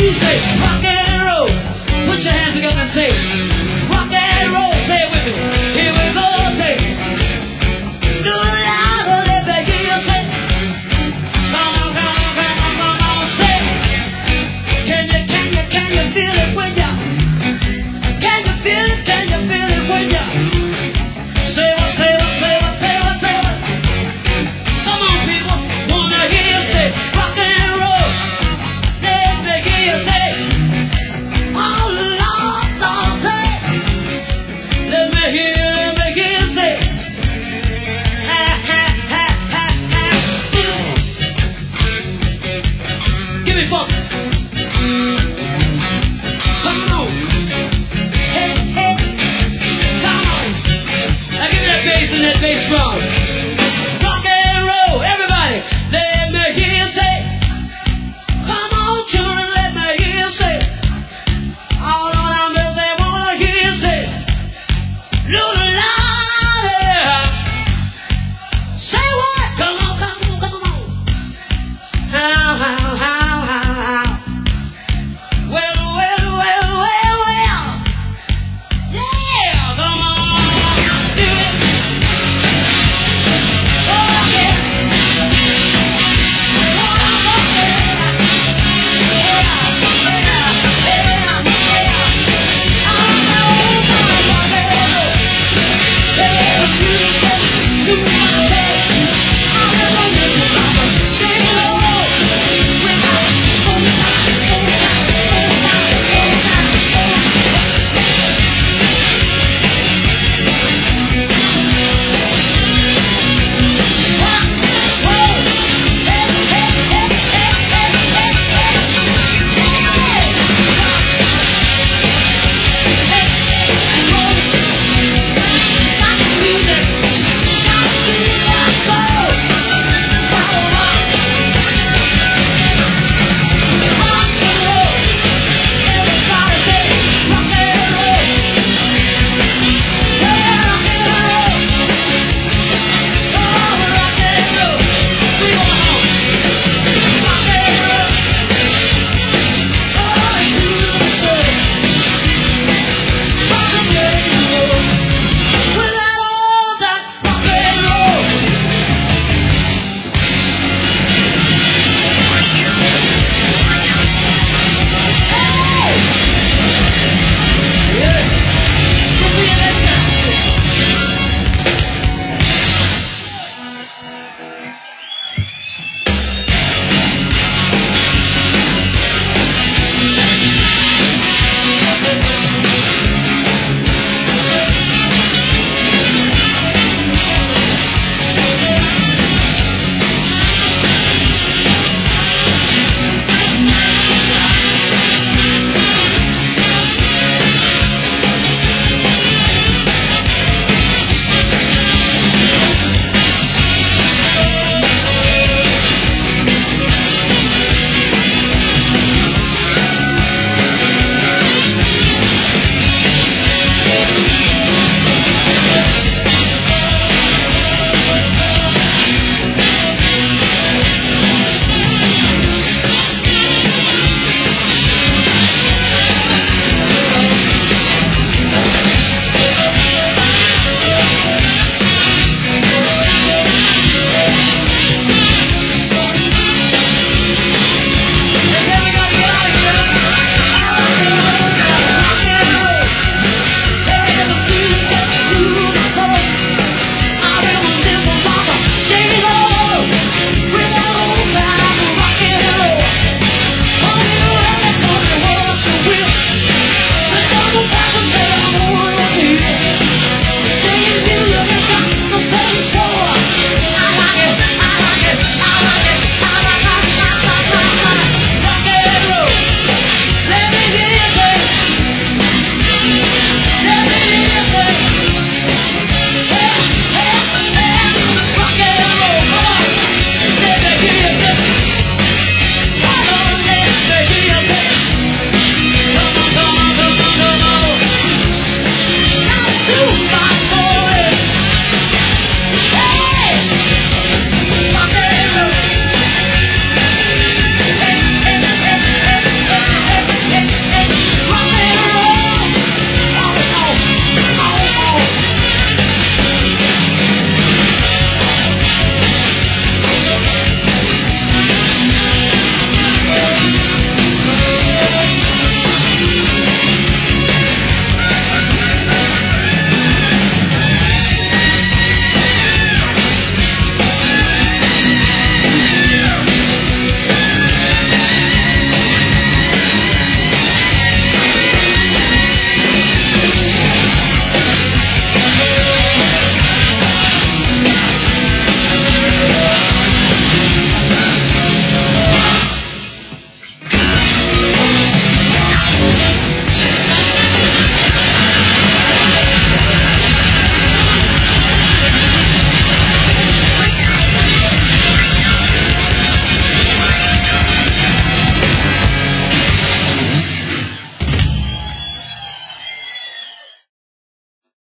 You say rock and roll. Put your hands together and say rock and roll. Say it with me. Here we go. Say do loud, let me hear you say. Come on, come on, come on, come on. Say can you feel it when ya? Can you feel it? Can you feel it when ya? Say what, say what, say what, say what, say what. Come on, people, wanna hear you say rock and roll. Let me hear you say, oh Lord, Lord, say. Let me hear you say, ha ha ha ha ha. Give me funk. Come on, hey hey, come on. Now give me that bass and that bass drum.